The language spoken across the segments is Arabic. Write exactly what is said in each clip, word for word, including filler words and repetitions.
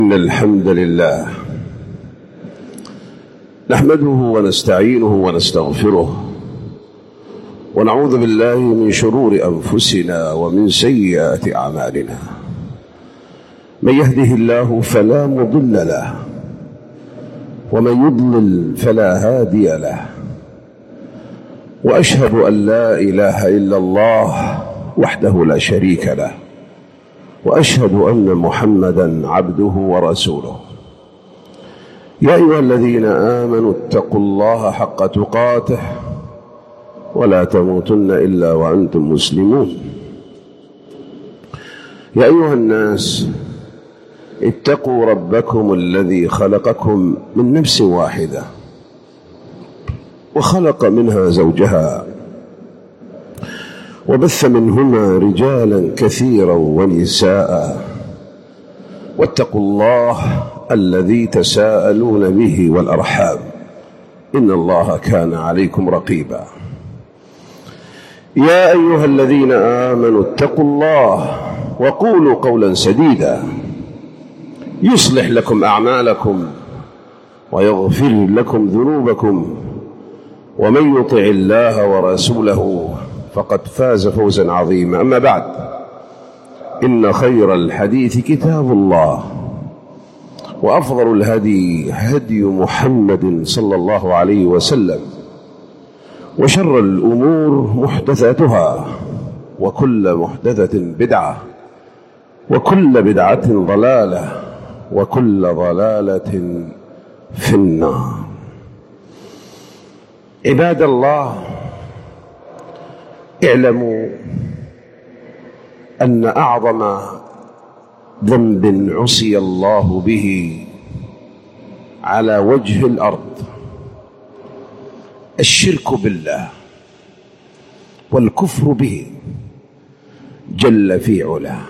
إن الحمد لله نحمده ونستعينه ونستغفره ونعوذ بالله من شرور أنفسنا ومن سيئات أعمالنا. من يهده الله فلا مضل له ومن يضلل فلا هادي له، وأشهد أن لا إله إلا الله وحده لا شريك له، وأشهد أن محمدًا عبده ورسوله. يا أيها الذين آمنوا اتقوا الله حق تقاته ولا تموتن إلا وأنتم مسلمون. يا أيها الناس اتقوا ربكم الذي خلقكم من نفس واحدة وخلق منها زوجها وبث منهما رجالا كثيرا ونساء، واتقوا الله الذي تساءلون به والأرحام إن الله كان عليكم رقيبا. يا أيها الذين آمنوا اتقوا الله وقولوا قولا سديدا يصلح لكم أعمالكم ويغفر لكم ذنوبكم، ومن يطع الله ورسوله فقد فاز فوزا عظيما. أما بعد، إن خير الحديث كتاب الله، وأفضل الهدي هدي محمد صلى الله عليه وسلم، وشر الأمور محدثاتها، وكل محدثة بدعة، وكل بدعة ضلالة، وكل ضلالة في النار. عباد الله، اعلموا أن أعظم ذنب عصي الله به على وجه الأرض الشرك بالله والكفر به جل في علاه،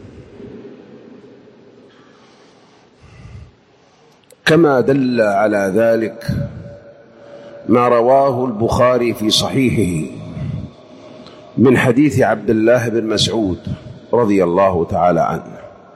كما دل على ذلك ما رواه البخاري في صحيحه من حديث عبد الله بن مسعود رضي الله تعالى عنه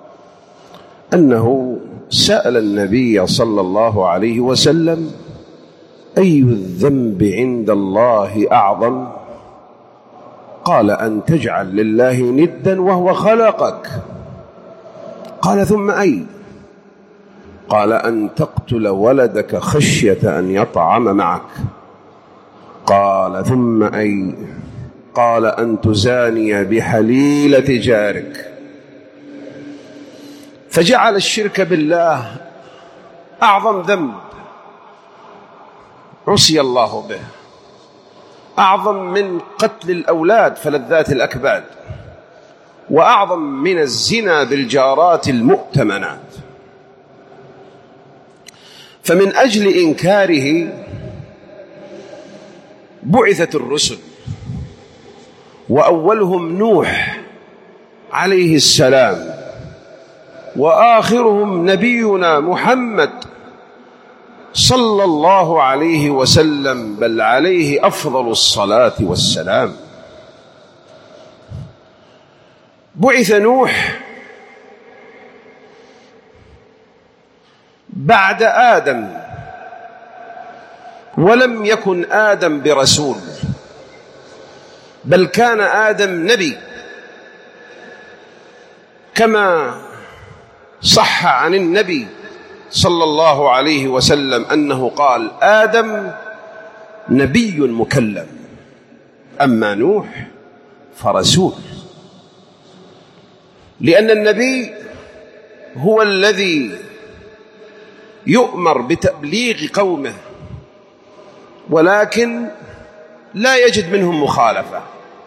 أنه سأل النبي صلى الله عليه وسلم: أي الذنب عند الله أعظم؟ قال: أن تجعل لله ندا وهو خلقك. قال: ثم أي؟ قال: أن تقتل ولدك خشية أن يطعم معك. قال: ثم أي؟ قال: أن تزاني بحليلة جارك. فجعل الشرك بالله أعظم ذنب عصي الله به، أعظم من قتل الأولاد فلذات الأكباد، وأعظم من الزنا بالجارات المؤتمنات. فمن أجل إنكاره بعثت الرسل، وأولهم نوح عليه السلام، وآخرهم نبينا محمد صلى الله عليه وسلم، بل عليه أفضل الصلاة والسلام. بعث نوح بعد آدم، ولم يكن آدم برسول، بل كان آدم نبي، كما صح عن النبي صلى الله عليه وسلم أنه قال: آدم نبي مكلم، أما نوح فرسول. لأن النبي هو الذي يؤمر بتبليغ قومه، ولكن لا يجد منهم مخالفة،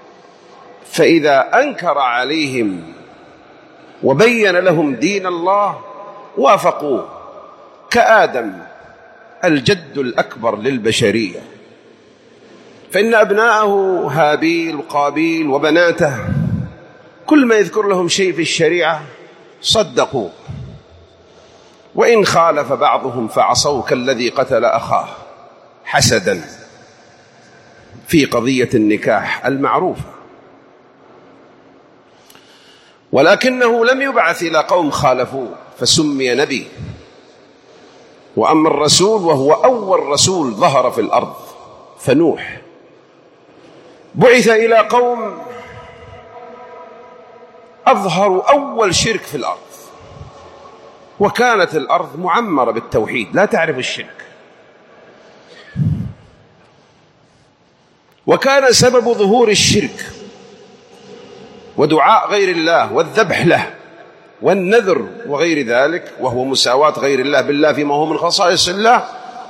فإذا أنكر عليهم وبين لهم دين الله وافقوه، كآدم الجد الأكبر للبشرية. فإن أبناءه هابيل وقابيل وبناته كل ما يذكر لهم شيء في الشريعة صدقوا، وإن خالف بعضهم فعصوا كالذي قتل أخاه حسدا في قضية النكاح المعروفة. ولكنه لم يبعث إلى قوم خالفوه، فسمي نبي. وأما الرسول وهو أول رسول ظهر في الأرض فنوح، بعث إلى قوم أظهروا أول شرك في الأرض، وكانت الأرض معمرة بالتوحيد لا تعرف الشرك، وكان سبب ظهور الشرك ودعاء غير الله والذبح له والنذر وغير ذلك، وهو مساواة غير الله بالله فيما هو من خصائص الله،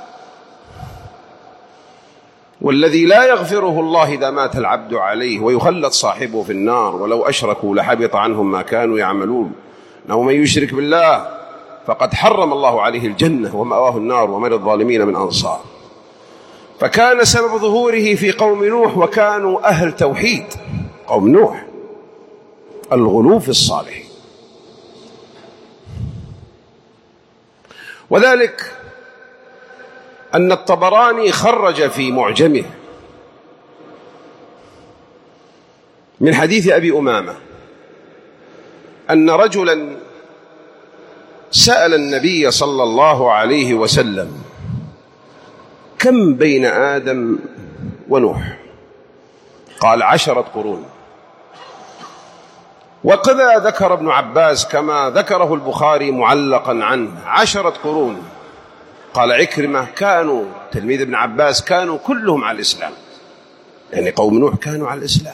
والذي لا يغفره الله إذا مات العبد عليه ويخلد صاحبه في النار ولو أشركوا لحبط عنهم ما كانوا يعملون، إنه من يشرك بالله فقد حرم الله عليه الجنة ومأواه النار وما للظالمين من أنصار. فكان سبب ظهوره في قوم نوح، وكانوا أهل توحيد قوم نوح، الغلو في الصالحين. وذلك أن الطبراني خرج في معجمه من حديث أبي أمامة أن رجلا سأل النبي صلى الله عليه وسلم: كم بين آدم ونوح؟ قال: عشرة قرون. وكذا ذكر ابن عباس كما ذكره البخاري معلقا عنه عشرة قرون. قال عكرمة: كانوا تلميذ ابن عباس كانوا كلهم على الإسلام، يعني قوم نوح كانوا على الإسلام،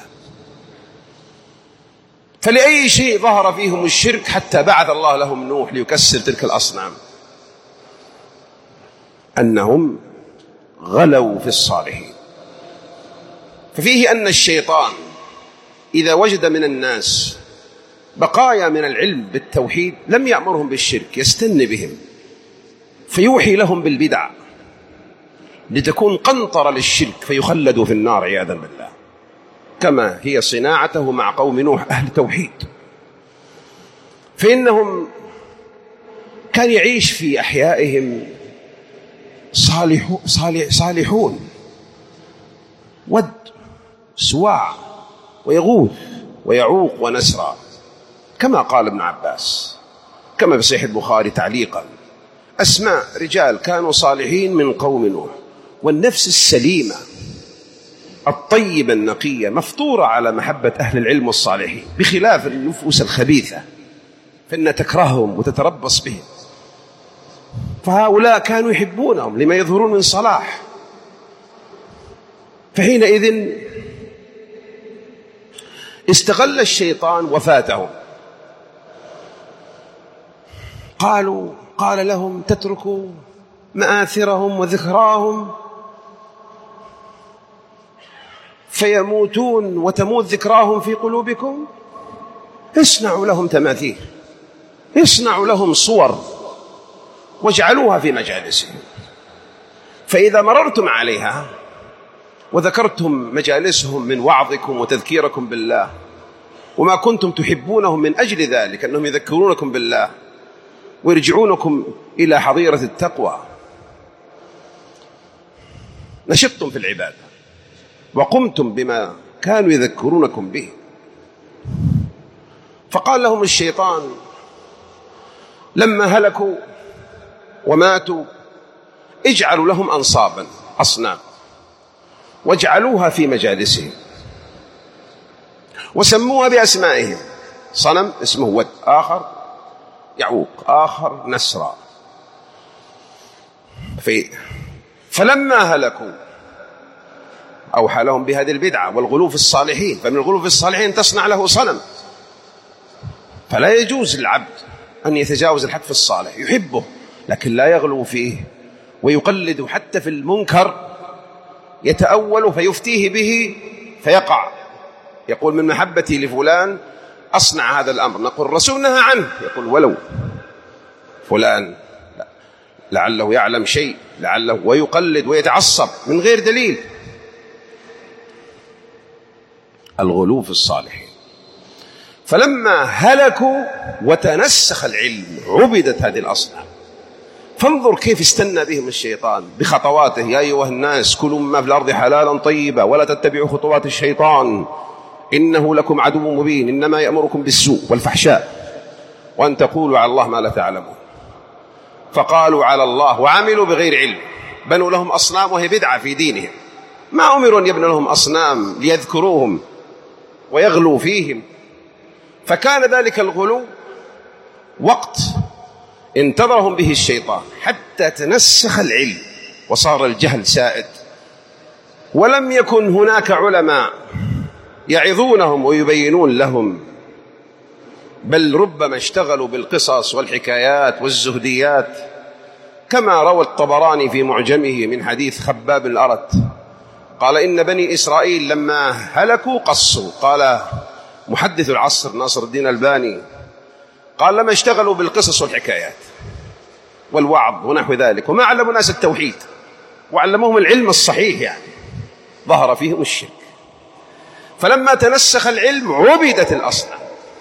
فلأي شيء ظهر فيهم الشرك حتى بعث الله لهم نوح ليكسر تلك الأصنام؟ أنهم غلوا في الصالحين. ففيه أن الشيطان إذا وجد من الناس بقايا من العلم بالتوحيد لم يأمرهم بالشرك، يستن بهم فيوحي لهم بالبدع لتكون قنطرة للشرك فيخلدوا في النار عياذا بالله، كما هي صناعته مع قوم نوح أهل توحيد. فإنهم كان يعيش في أحيائهم صالح صالح صالحون، ود سواع ويغوث ويعوق ونسرا، كما قال ابن عباس كما في صحيح البخاري تعليقا: أسماء رجال كانوا صالحين من قوم نوح، والنفس السليمة الطيبة النقية مفطورة على محبة أهل العلم والصالحين، بخلاف النفوس الخبيثة فإنها تكرههم وتتربص بهم. فهؤلاء كانوا يحبونهم لما يظهرون من صلاح، فحينئذ استغل الشيطان وفاتهم. قالوا قال لهم: تتركوا مآثرهم وذكراهم فيموتون وتموت ذكراهم في قلوبكم؟ اصنعوا لهم تماثيل، اصنعوا لهم صور واجعلوها في مجالسهم، فإذا مررتم عليها وذكرتم مجالسهم من وعظكم وتذكيركم بالله وما كنتم تحبونهم من أجل ذلك أنهم يذكرونكم بالله ويرجعونكم إلى حظيرة التقوى، نشطتم في العبادة وقمتم بما كانوا يذكرونكم به. فقال لهم الشيطان لما هلكوا وماتوا: اجعلوا لهم أنصابا أصنام واجعلوها في مجالسهم وسموها بأسمائهم، صنم اسمه ود، آخر يعوق، آخر نسرا. في فلما هلكوا أوحى لهم بهذه البدعة والغلو في الصالحين، فمن الغلو في الصالحين تصنع له صنم، فلا يجوز للعبد أن يتجاوز الحد في الصالح، يحبه لكن لا يغلو فيه ويقلد حتى في المنكر، يتأول فيفتيه به فيقع، يقول من محبتي لفلان أصنع هذا الأمر، نقول الرسول نهى عنه، يقول ولو فلان لعله يعلم شيء لعله، ويقلد ويتعصب من غير دليل. الغلو في الصالحين. فلما هلكوا وتنسخ العلم عبدت هذه الأصنام. فانظر كيف استنى بهم الشيطان بخطواته: يا أيها الناس كلوا مما في الأرض حلالا طيبا ولا تتبعوا خطوات الشيطان إنه لكم عدو مبين إنما يأمركم بالسوء والفحشاء وأن تقولوا على الله ما لا تعلمون. فقالوا على الله وعملوا بغير علم، بنوا لهم أصنام وهي بدعة في دينهم، ما أمروا أن يبنوا لهم أصنام ليذكروهم ويغلوا فيهم. فكان ذلك الغلو وقت انتظرهم به الشيطان حتى تنسخ العلم وصار الجهل سائد، ولم يكن هناك علماء يعظونهم ويبينون لهم، بل ربما اشتغلوا بالقصص والحكايات والزهديات، كما روى الطبراني في معجمه من حديث خباب الأرت قال إن بني إسرائيل لما هلكوا قصوا. قال محدث العصر ناصر الدين الألباني قال لما اشتغلوا بالقصص والحكايات والوعظ ونحو ذلك، وما علموا الناس التوحيد وعلموهم العلم الصحيح، يعني ظهر فيهم الشرك. فلما تنسخ العلم عبدت الأصنام.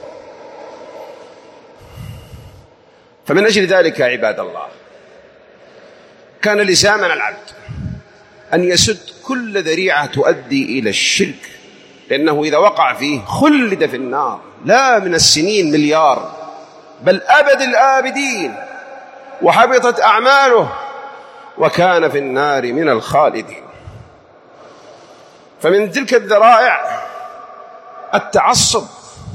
فمن أجل ذلك يا عباد الله كان لزاما العبد أن يسد كل ذريعة تؤدي إلى الشرك، لأنه إذا وقع فيه خلد في النار، لا من السنين مليار بل أبد الآبدين، وحبطت أعماله وكان في النار من الخالدين. فمن تلك الذرائع التعصب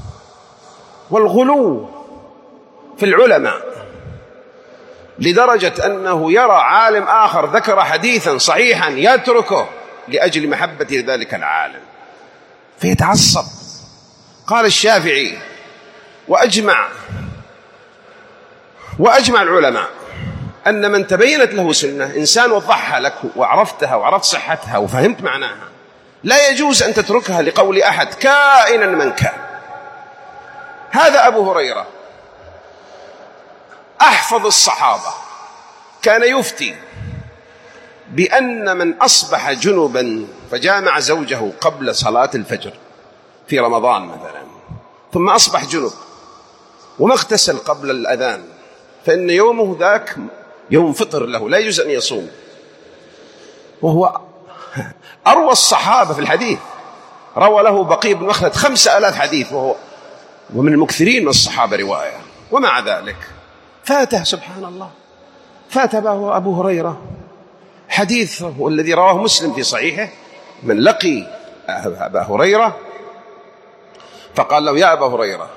والغلو في العلماء، لدرجة أنه يرى عالم آخر ذكر حديثا صحيحا يتركه لأجل محبة ذلك العالم فيتعصب. قال الشافعي وأجمع وأجمع العلماء أن من تبينت له سنة، إنسان وضحها لك وعرفتها وعرفت صحتها وفهمت معناها، لا يجوز أن تتركها لقول أحد كائنا من كان. هذا أبو هريرة أحفظ الصحابة كان يفتي بأن من أصبح جنبا فجامع زوجه قبل صلاة الفجر في رمضان مثلا، ثم أصبح جنب وما اغتسل قبل الأذان، فإن يومه ذاك يوم فطر له، لا يجوز أن يصوم. وهو أروى الصحابة في الحديث، روى له بقي بن مخلد خمسة آلاف حديث، وهو ومن المكثرين من الصحابة رواية، ومع ذلك فاته سبحان الله، فات أبو هريرة حديثه والذي رواه مسلم في صحيحه، من لقي أبا هريرة فقال له يا أبا هريرة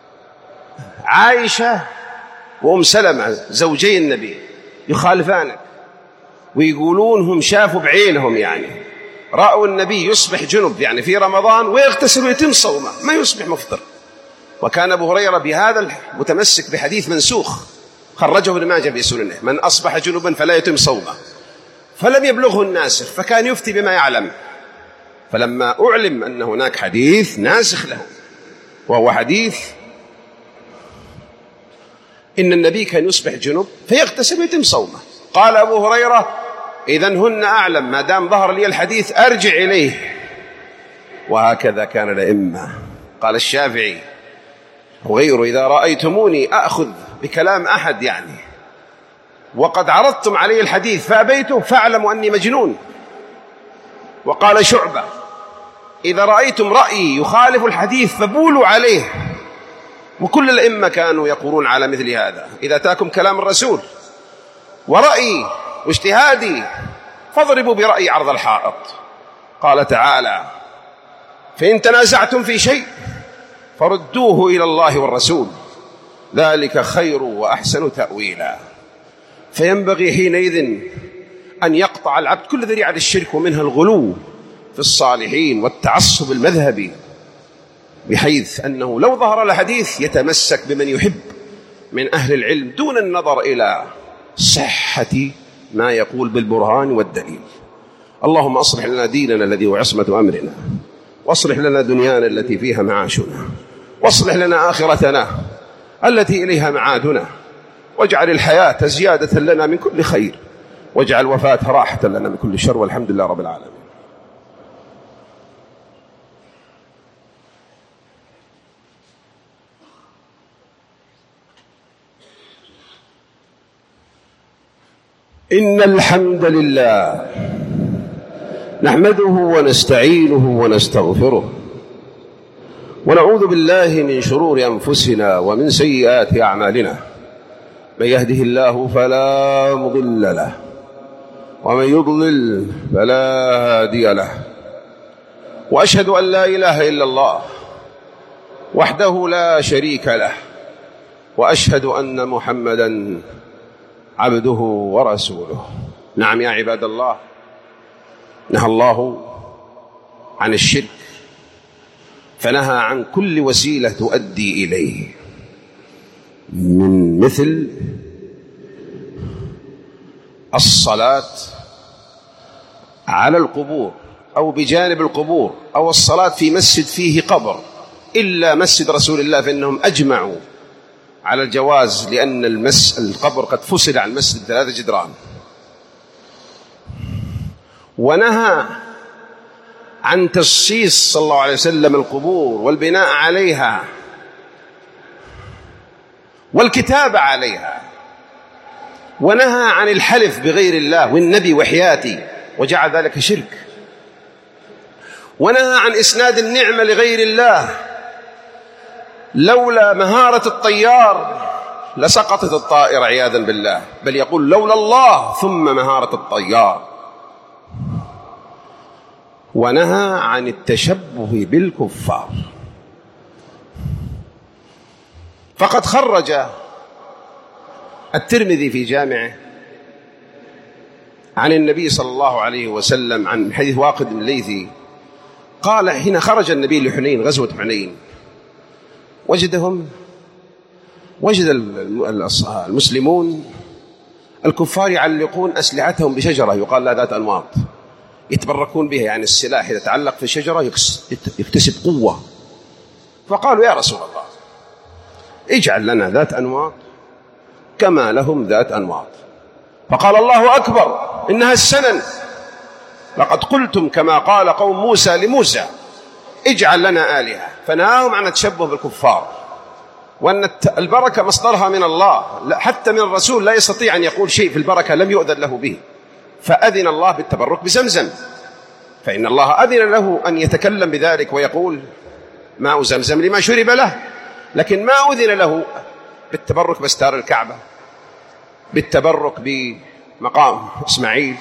عائشة وأم سلمة زوجي النبي يخالفانك ويقولون هم شافوا بعينهم، يعني رأوا النبي يصبح جنب يعني في رمضان ويغتسل ويتم صومه، ما يصبح مفطر. وكان أبو هريرة بهذا متمسك بحديث منسوخ خرجه ابن ماجه في سننه، من أصبح جنبا فلا يتم صومه، فلم يبلغه الناسخ فكان يفتي بما يعلم. فلما أعلم أن هناك حديث ناسخ له وهو حديث إن النبي كان يصبح جنب فيغتسل ويتم صومه، قال أبو هريرة إذن هن أعلم، ما دام ظهر لي الحديث أرجع إليه. وهكذا كان الأئمة. قال الشافعي وغيره إذا رأيتموني أخذ بكلام أحد يعني وقد عرضتم علي الحديث فأبيته فاعلموا أني مجنون. وقال شعبة إذا رأيتم رأيي يخالف الحديث فبولوا عليه. وكل الأئمة كانوا يقولون على مثل هذا، إذا أتاكم كلام الرسول ورأيي واجتهادي فاضربوا برأيي عرض الحائط. قال تعالى فإن تنازعتم في شيء فردوه إلى الله والرسول ذلك خير وأحسن تأويلا. فينبغي حينئذ أن يقطع العبد كل ذريعة الشرك، ومنها الغلو في الصالحين والتعصب المذهبي، بحيث أنه لو ظهر الحديث يتمسك بمن يحب من أهل العلم دون النظر إلى صحة ما يقول بالبرهان والدليل. اللهم أصلح لنا ديننا الذي هو عصمة أمرنا، واصلح لنا دنيانا التي فيها معاشنا، واصلح لنا آخرتنا التي إليها معادنا، واجعل الحياة زيادة لنا من كل خير، واجعل الوفاة راحة لنا من كل شر، والحمد لله رب العالمين. إن الحمد لله نحمده ونستعينه ونستغفره ونعوذ بالله من شرور أنفسنا ومن سيئات أعمالنا، من يهده الله فلا مضل له ومن يضلل فلا هادي له، وأشهد أن لا إله إلا الله وحده لا شريك له، وأشهد أن محمدًا عبده ورسوله. نعم يا عباد الله، نهى الله عن الشرك، فنهى عن كل وسيلة تؤدي إليه، من مثل الصلاة على القبور أو بجانب القبور، أو الصلاة في مسجد فيه قبر، إلا مسجد رسول الله فإنهم أجمعوا على الجواز، لأن المس القبر قد فصل عن المسجد ثلاثة جدران. ونهى عن تشييص صلى الله عليه وسلم القبور والبناء عليها والكتابة عليها، ونهى عن الحلف بغير الله والنبي وحياتي، وجعل ذلك شرك. ونهى عن إسناد النعمة لغير الله، لولا مهارة الطيار لسقطت الطائرة عياذا بالله، بل يقول لولا الله ثم مهارة الطيار. ونهى عن التشبه بالكفار، فقد خرج الترمذي في جامعه عن النبي صلى الله عليه وسلم عن حديث واقد الليثي قال: حين خرج النبي لحنين، غزوة حنين، وجدهم وجد المسلمون الكفار يعلقون أسلحتهم بشجرة يقال لها ذات أنواط، يتبركون بها، يعني السلاح إذا تعلق في الشجرة يكتسب قوة. فقالوا: يا رسول الله، اجعل لنا ذات أنواط كما لهم ذات أنواط. فقال: الله أكبر، إنها السنن، لقد قلتم كما قال قوم موسى لموسى، اجعل لنا آلهة. فنهاهم عن التشبه بالكفار، وأن البركة مصدرها من الله، حتى من الرسول لا يستطيع أن يقول شيء في البركة لم يؤذن له به، فأذن الله بالتبرك بزمزم، فإن الله أذن له أن يتكلم بذلك ويقول ماء زمزم لما شرب له، لكن ما أذن له بالتبرك باستار الكعبة، بالتبرك بمقام إسماعيل،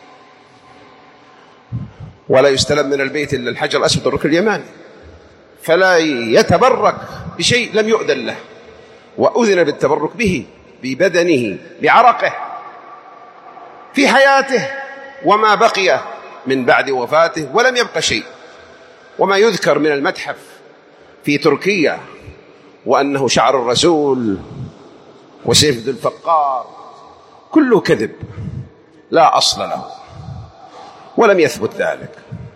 ولا يستلم من البيت إلا الحجر الأسود والركن اليماني، فلا يتبرك بشيء لم يؤذن له، وأذن بالتبرك به ببدنه بعرقه في حياته وما بقي من بعد وفاته، ولم يبق شيء. وما يذكر من المتحف في تركيا وأنه شعر الرسول وسيف ذو الفقار كله كذب لا أصل له، ولم يثبت ذلك.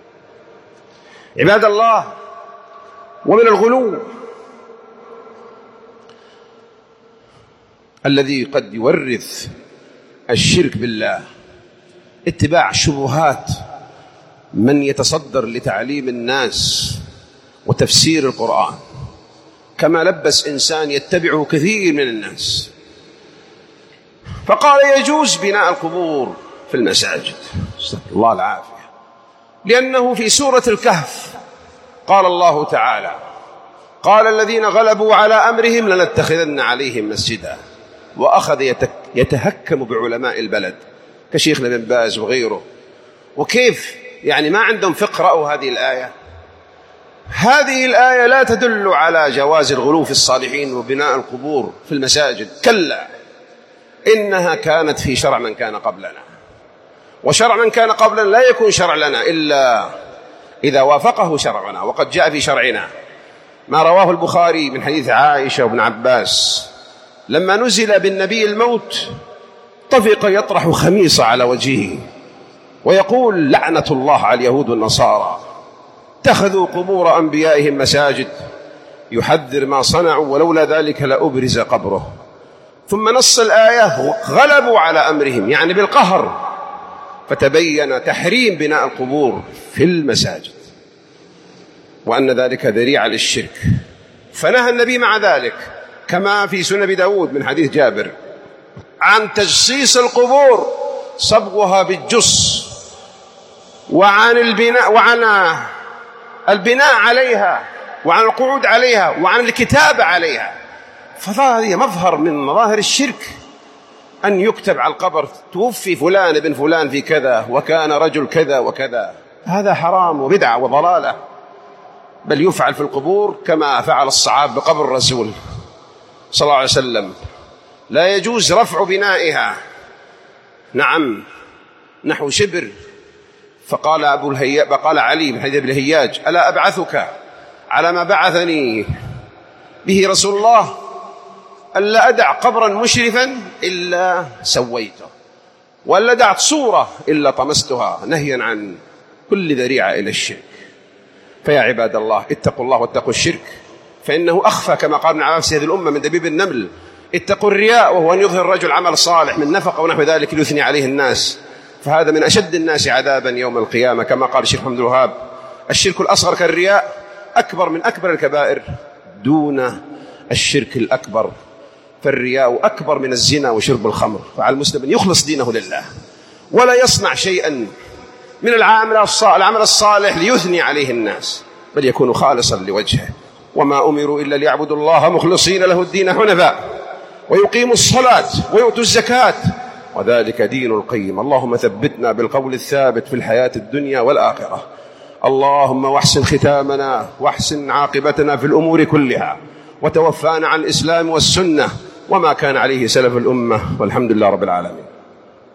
عباد الله، ومن الغلو الذي قد يورث الشرك بالله اتباع شبهات من يتصدر لتعليم الناس وتفسير القرآن، كما لبس إنسان يتبعه كثير من الناس، فقال يجوز بناء القبور في المساجد، استغفر الله العافية، لأنه في سورة الكهف قال الله تعالى: قال الذين غلبوا على أمرهم لنتخذن عليهم مسجدا، وأخذ يتهكم بعلماء البلد كشيخنا بن باز وغيره. وكيف يعني ما عندهم فقه رأوا هذه الآية؟ هذه الآية لا تدل على جواز الغلو في الصالحين وبناء القبور في المساجد، كلا، إنها كانت في شرع من كان قبلنا، وشرع من كان قبلنا لا يكون شرع لنا إلا إذا وافقه شرعنا. وقد جاء في شرعنا ما رواه البخاري من حديث عائشة وابن عباس: لما نزل بالنبي الموت طفق يطرح خميصة على وجهه ويقول: لعنة الله على اليهود والنصارى، اتخذوا قبور أنبيائهم مساجد، يحذر ما صنعوا ولولا ذلك لأبرز قبره. ثم نص الآية: غلبوا على أمرهم، يعني بالقهر، فتبين تحريم بناء القبور في المساجد، وأن ذلك ذريعة للشرك. فنهى النبي مع ذلك كما في سنن داود من حديث جابر عن تجصيص القبور، صبغها بالجص، وعن البناء وعن البناء عليها وعن القعود عليها وعن الكتابة عليها. فهذه مظهر من مظاهر الشرك أن يكتب على القبر توفي فلان ابن فلان في كذا وكان رجل كذا وكذا. هذا حرام وبدعة وضلالة، بل يفعل في القبور كما فعل الصحابة بقبر الرسول صلى الله عليه وسلم. لا يجوز رفع بنائها، نعم، نحو شبر. فقال أبو الهياج، فقال علي بن حيدر بن الهياج: ألا أبعثك على ما بعثني به رسول الله، ألا أدع قبرا مشرفا إلا سويته، وألا دعت صورة إلا طمستها، نهيا عن كل ذريعة إلى الشرك. فيا عباد الله، اتقوا الله واتقوا الشرك، فإنه أخفى كما قال ابن عباس هذه الأمة من دبيب النمل. اتقوا الرياء، وهو أن يظهر الرجل عمل صالح من نفقة ونحو ذلك ليثني عليه الناس، فهذا من أشد الناس عذابا يوم القيامة، كما قال الشيخ محمد الوهاب: الشرك الأصغر كالرياء أكبر من أكبر الكبائر دون الشرك الأكبر، فالرياء أكبر من الزنا وشرب الخمر. فعلى المسلم أن يخلص دينه لله، ولا يصنع شيئا من العمل الصالح ليثني عليه الناس، بل يكون خالصا لوجهه. وما أمروا إلا ليعبدوا الله مخلصين له الدين حنفاء ويقيموا الصلاة ويؤتوا الزكاة وذلك دين القيم. اللهم ثبتنا بالقول الثابت في الحياة الدنيا والآخرة. اللهم واحسن ختامنا واحسن عاقبتنا في الأمور كلها، وتوفانا عن الإسلام والسنة وما كان عليه سلف الأمة، والحمد لله رب العالمين.